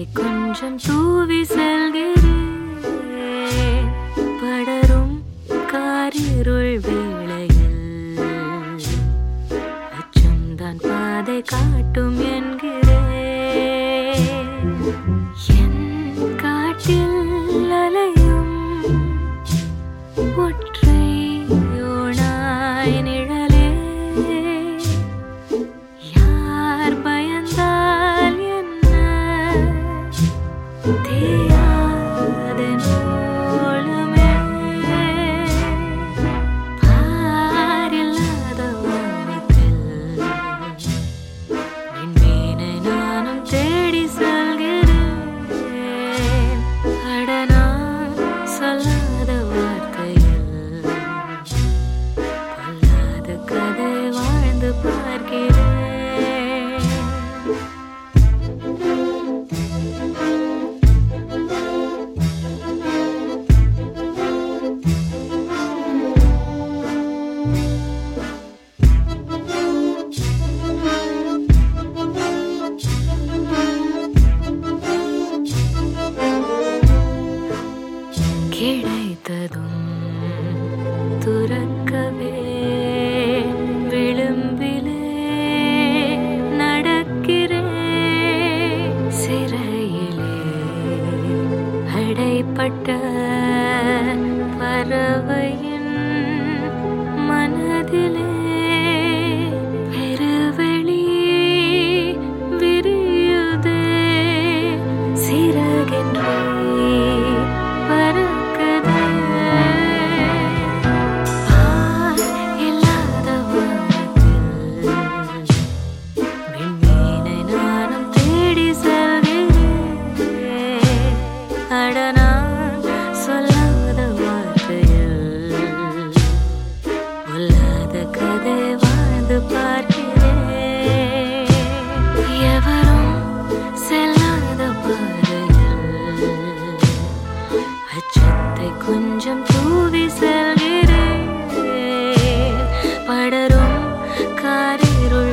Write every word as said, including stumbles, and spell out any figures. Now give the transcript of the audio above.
அச்சத்தை கொஞ்சம் தூவி செல்கிறேன். படரும் காரிருள் வேளையில் அச்சம்தான் பாதை காட்டும் என்கிறேன். என் காட்டில் அலையும் ஒற்றை ஓனாய் நிழலே, யார் பயந்தால் என்ன தீயாதென் மூலமே. பாரில்லாத வானத்தில் விண்மீனை நானும் தேடி செல்கிறேன். அட நான் சொல்லாத வார்த்தையில் பொல்லாத கதை வாழ்ந்து பார்க்கிறேன். கிடைத்ததும் துறக்கவே விளிம்பிலே நடக்கிறேன். சிறையிலே அடைப்பட்ட பறவையின் மனதிலே பெருவெளி விரியுதே. சிறகின்றே பறக்குதே. பார் இல்லாத வானத்தில் விண்மீனை நானும் தேடி செல்கிறேன். அட நான் சொல்லாத வார்த்தையில் பொல்லாத கதை வாழ்ந்து பார்க்கிறேன். எவரும் செல்லாத பாதையில் அச்சத்தை கொஞ்சம் தூவி செல்கிறேன். படரும் காரிருள்